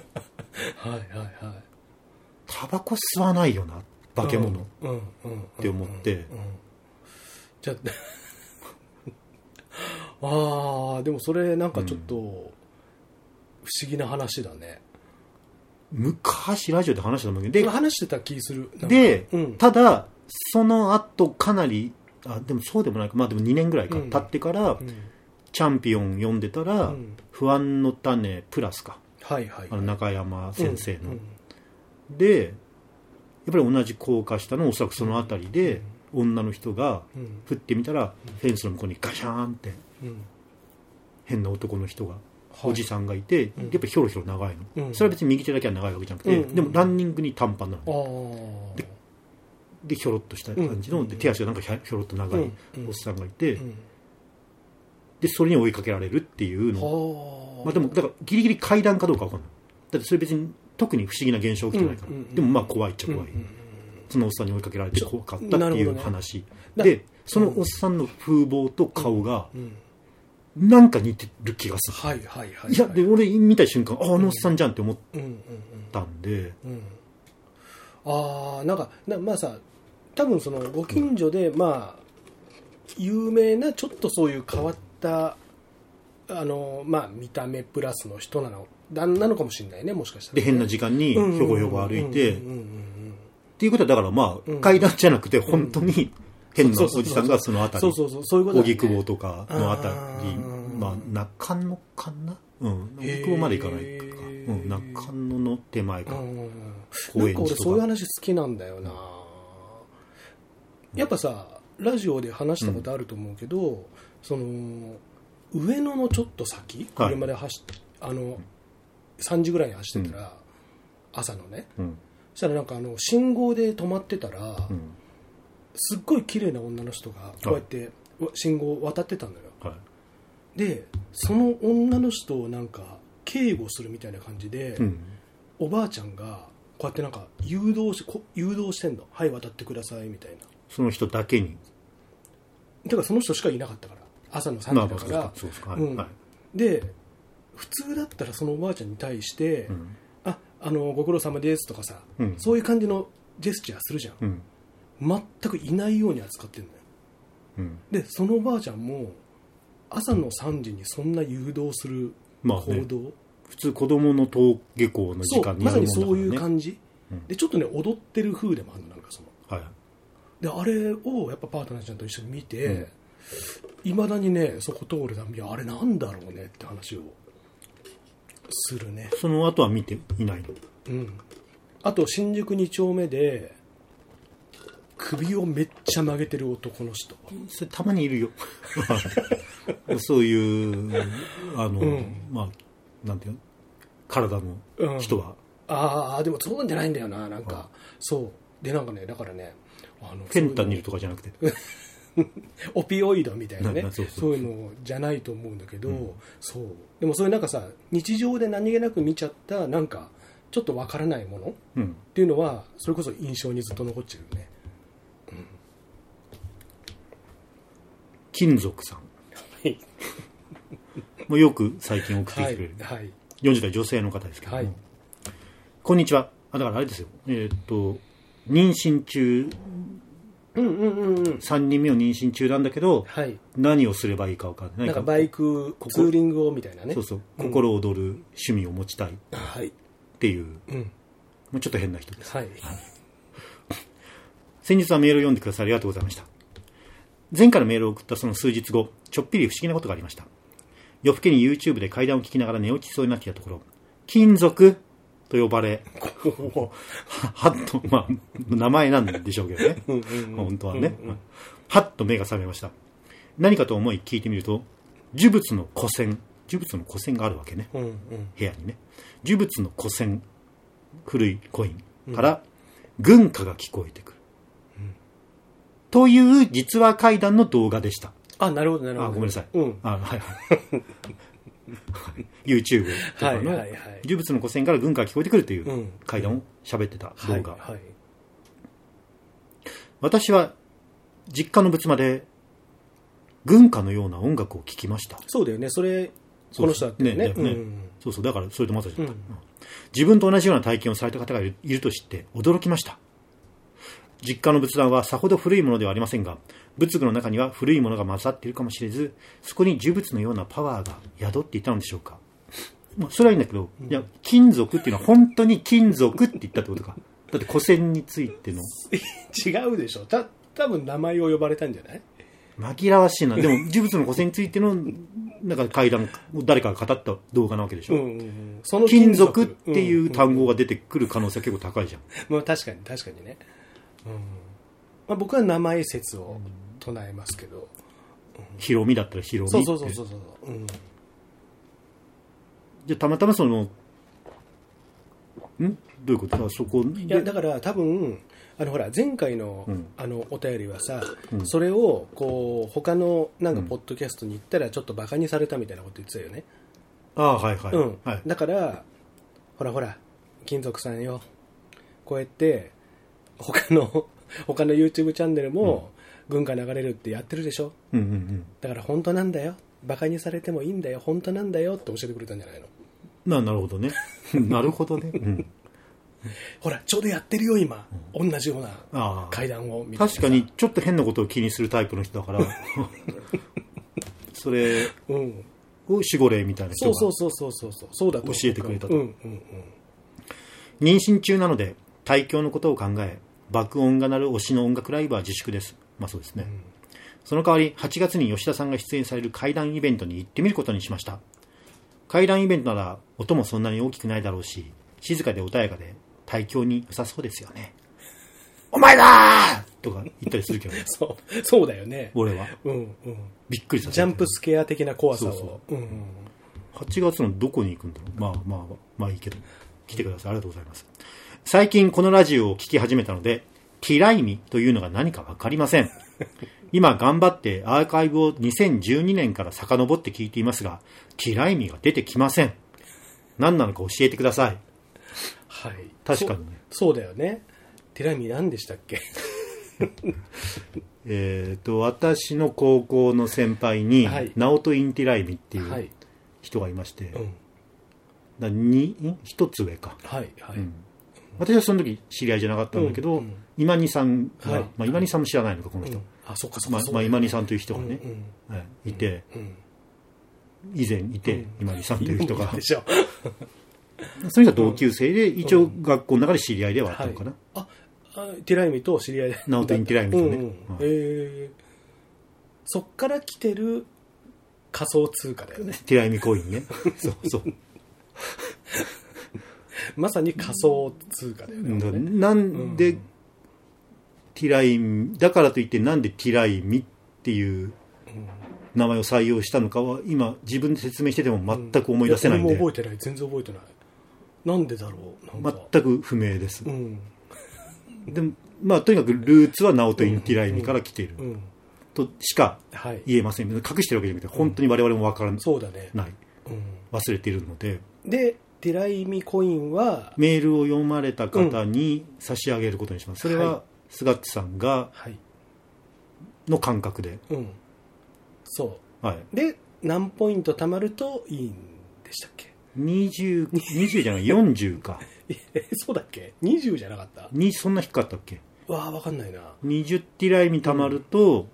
タバコ吸わないよな化け物って思って、 じゃあでもそれなんかちょっと、 思議な話だね。 昔ラジオで話したと思うけど、で話してた気する。 で、ただその後かなりでもそうでもないか、まあでも2年ぐらいか、経ってから、チャンピオン読んでたら、不安の種プラスか、中山先生の、でやっぱり同じ高架下のおそらくその辺りで、女の人が振ってみたら、フェンスの向こうにガシャーンって、変な男の人が、おじさんがいて、やっぱりひょろひょろ長いの、それは別に右手だけは長いわけじゃなくて、でもランニングに短パンなの、でひょろっとした感じの、で手足がなんかひょろっと長いおっさんがいて、でそれに追いかけられるっていうの、まあ、でもだからギリギリ階段かどうか分かんない。だってそれ別に特に不思議な現象起きてないから、でもまあ怖いっちゃ怖い、そのおっさんに追いかけられて怖かったっていう話、でそのおっさんの風貌と顔がなんか似てる気がする。いやで俺見た瞬間、あのおっさんじゃんって思ったんで、 なんかまあさ、多分そのご近所でまあ有名なちょっとそういう変わったまあ見た目プラスの人なのかもしれないね、もしかしたら、 で変な時間にひょこひょこ歩いてっていうことは、だからまあ階段じゃなくて本当に変なおじさんがその辺り、荻窪とかの辺り、まあ中野かな、荻窪まで行かないか、中野の手前か、 公園地とか。なんか俺そういう話好きなんだよな。やっぱさラジオで話したことあると思うけど、その上野のちょっと先、車で3時ぐらいに走ってたら、朝のね、そしたらなんか信号で止まってたら、すっごい綺麗な女の人がこうやって信号を渡ってたのよ、でその女の人をなんか警護するみたいな感じで、おばあちゃんがこうやってなんか誘導してんの、はい渡ってくださいみたいな、 その人だけに、 だからその人しかいなかったから、朝の3時だから、で普通だったらそのおばあちゃんに対して、ご苦労様ですとかさ、そういう感じのジェスチャーするじゃん、全くいないように扱ってるのよ、でそのおばあちゃんも朝の3時にそんな誘導する行動、 普通子供の登下校の時間にやるもんだからね、 まさにそういう感じ、でちょっとね踊ってる風でもあるの、なんかその、であれをやっぱパートナーちゃんと一緒に見て、いまだにねそこ通るたびにあれなんだろうねって話をするね。 その後は見ていないの。 あと新宿2丁目で首をめっちゃ曲げてる男の人、 それたまにいるよそういうまあなんていうの、体の人は、 でもそうなんじゃないんだよな、なんか、そうでなんかね、だからねフェンタニルとかじゃなくてオピオイドみたいなね、そういうのじゃないと思うんだけど、そうでもそういうなんかさ、日常で何気なく見ちゃったなんかちょっとわからないもの、っていうのはそれこそ印象にずっと残っちゃうよね。 金属さんもうよく最近送ってきてくれる、40代女性の方ですけども、こんにちは。だからあれですよ、妊娠中、3人目を妊娠中なんだけど、何をすればいいか分からない、 なんかバイクツーリングをみたいなね、 心躍る趣味を持ちたいっていう、ちょっと変な人です、先日はメールを読んでくださりありがとうございました。前回のメールを送ったその数日後、ちょっぴり不思議なことがありました。夜更けに YouTube で怪談を聞きながら寝落ちそうになっていたところ、金属と呼ばれはっと、まあ名前なんでしょうけどね本当はね、はっと目が覚めました。何かと思い聞いてみると、呪物の古銭があるわけね、部屋にね。呪物の古銭、古いコインから軍歌が聞こえてくる、という実話怪談の動画でした。 なるほどなるほど。 ごめんなさい。YouTube とかの呪物の古銭から軍歌が聞こえてくるという怪談を喋ってた動画。私は実家の仏間で軍歌のような音楽を聴きました。 そうだよね。それこの人だったよね。 そうだからそれとまたじゃった、自分と同じような体験をされた方がいると知って驚きました。実家の仏壇はさほど古いものではありませんが、仏具の中には古いものが混ざっているかもしれず、そこに呪物のようなパワーが宿っていたのでしょうか。 まあ、それはいいんだけど、いや、金属っていうのは本当に金属って言ったってことか。だって古銭についての。 違うでしょ。多分名前を呼ばれたんじゃない？ 紛らわしいな。でも、呪物の古銭についての、なんか階段を誰かが語った動画なわけでしょ。その金属っていう単語が出てくる可能性は結構高いじゃん。 まあ確かにね。まあ、僕は名前説を唱えますけど。 ヒロミだったらヒロミって。 そう。 じゃあたまたまその、どういうことだそこいや、だから多分、ほら、前回の、お便りはさ、それを、こう、他の、なんか、ポッドキャストに行ったら、ちょっとバカにされたみたいなこと言ってたよね。 はいはい。はい、 だから、ほら、金属さんよ。こうやって、他の YouTube チャンネルも、軍歌流れるってやってるでしょ。だから、本当なんだよ。バカにされてもいいんだよ。本当なんだよって教えてくれたんじゃないの？ なるほどね。なるほどね。 ほら、ちょうどやってるよ、今。同じような階段を見て。 確かに、ちょっと変なことを気にするタイプの人だから、それを守護霊みたいな人がそうだと教えてくれたと。妊娠中なので、胎教のことを考え、爆音が鳴る推しの音楽ライブは自粛です。まあそうですね。その代わり、8月に吉田さんが出演される怪談イベントに行ってみることにしました。怪談イベントなら、音もそんなに大きくないだろうし、静かで穏やかで、胎教に良さそうですよね。お前だーとか言ったりするけどね。 そうだよね。 俺は。びっくりさせジャンプスケア的な怖さを。 そう。8月のどこに行くんだろう。まあいいけど。来てください。ありがとうございます。最近このラジオを聞き始めたので、ティライミというのが何かわかりません。今頑張ってアーカイブを2012年から遡って聞いていますが、ティライミが出てきません。何なのか教えてください。 はい。 確かにね。 そうだよね。ティライミ何でしたっけ？ 私の高校の先輩に、ナオト・インティライミっていう人がいまして、一つ上か。私はその時知り合いじゃなかったんだけど、今にさんが、今にさんも知らないのか、この人。今にさんという人がね、いて、以前いて、今にさんという人が。それが同級生で、一応学校の中で知り合いではあったのかな。 ティライミと知り合いで。 ナオト・インティライミとね。 そっから来てる仮想通貨だよね。 ティライミコインね。そう。 まさに仮想通貨だよね。 なんで、ティライミ、だからといってなんでティライミっていう名前を採用したのかは、今自分で説明してても全く思い出せないんで。 俺も覚えてない。全然覚えてない。なんでだろう。 全く不明です。でも、とにかくルーツはナオト・インティライミから来ている。としか言えません。隠してるわけじゃなくて、本当に我々も分からない。忘れているので。 で、ティライミコインはメールを読まれた方に差し上げることにします。それはスガッチさんがの感覚で。 そう。で、何ポイント貯まるといいんでしたっけ ？20じゃない、40か。 そうだっけ ?20 じゃなかった？ そんな低かったっけ？ わかんないな。 20ティライミ貯まると、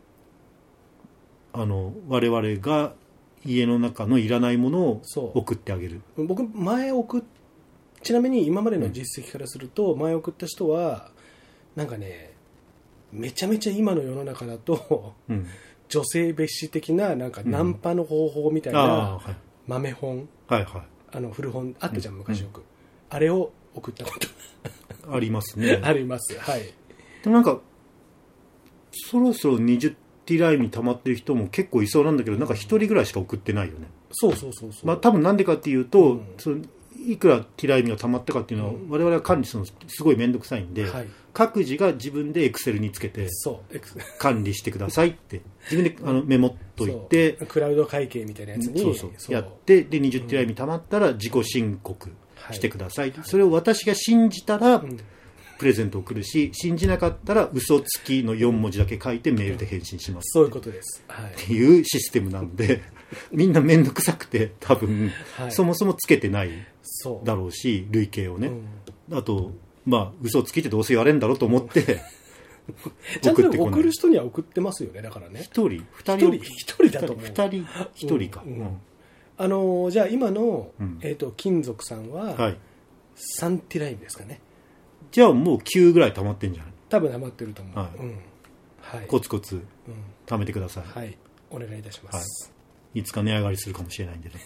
我々が家の中のいらないものを送ってあげる。 僕、ちなみに今までの実績からすると、前送った人は、なんかね、めちゃめちゃ今の世の中だと、女性蔑視的な、なんかナンパの方法みたいな、豆本、古本あったじゃん、昔よく。あれを送ったことありますね。 あります。はい。 でもなんか、そろそろ20ティライミ溜まってる人も結構いそうなんだけど、なんか一人ぐらいしか送ってないよね。 そう。 多分なんでかっていうと、いくらティライミが溜まったかっていうのは、我々が管理するのすごいめんどくさいんで、各自が自分でエクセルにつけて管理してくださいって自分でメモっといて、 クラウド会計みたいなやつにやって、で20ティライミ溜まったら自己申告してください、それを私が信じたらプレゼントを送るし、信じなかったら嘘つきの4文字だけ書いてメールで返信します、 そういうことです、 っていうシステムなんでみんなめんどくさくて多分、そもそもつけてないだろうし、累計をね、あと嘘つきってどうせ言われるんだろうと思ってちゃんと送る人には送ってますよね。だからね、 1人2人だと思う。 1人か、 じゃあ今の、金属さんは、 はい、 3ティライムですかね。 じゃあもう9ぐらい溜まってんじゃない？ 多分溜まってると思う。 はい、 はい、 コツコツ貯めてください。 はい、お願いいたします。 はい、いつか値上がりするかもしれないんでね。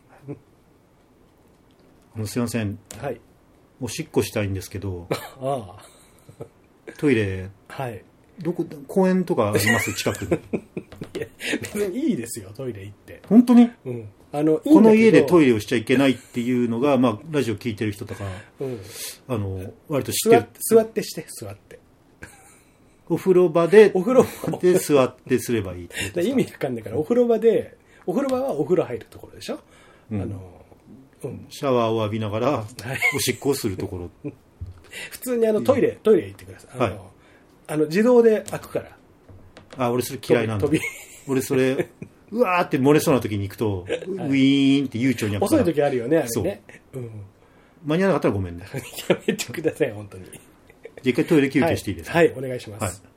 すいません、 はい、 おしっこしたいんですけどああトイレ、 はい、 公園とかあります近くに？ いや別にいいですよ、トイレ行って。 本当に？ うん、 この家でトイレをしちゃいけないっていうのが、まあ、ラジオ聞いてる人とか、割と知ってる。 座って座ってお風呂場で座ってすればいいって意味わかんないから、お風呂場はお風呂入るところでしょ、 シャワーを浴びながらおしっこをするところ普通にトイレ行ってください。自動で開くから。 俺それ嫌いなんだ。俺それうわーって漏れそうな時に行くと、ウィーンって悠長に開くから。 遅い時あるよね、あれね。 間に合わなかったらごめんね。 やめてください、本当に。 じゃあ一回トイレ休憩していいですか？ はい、お願いします。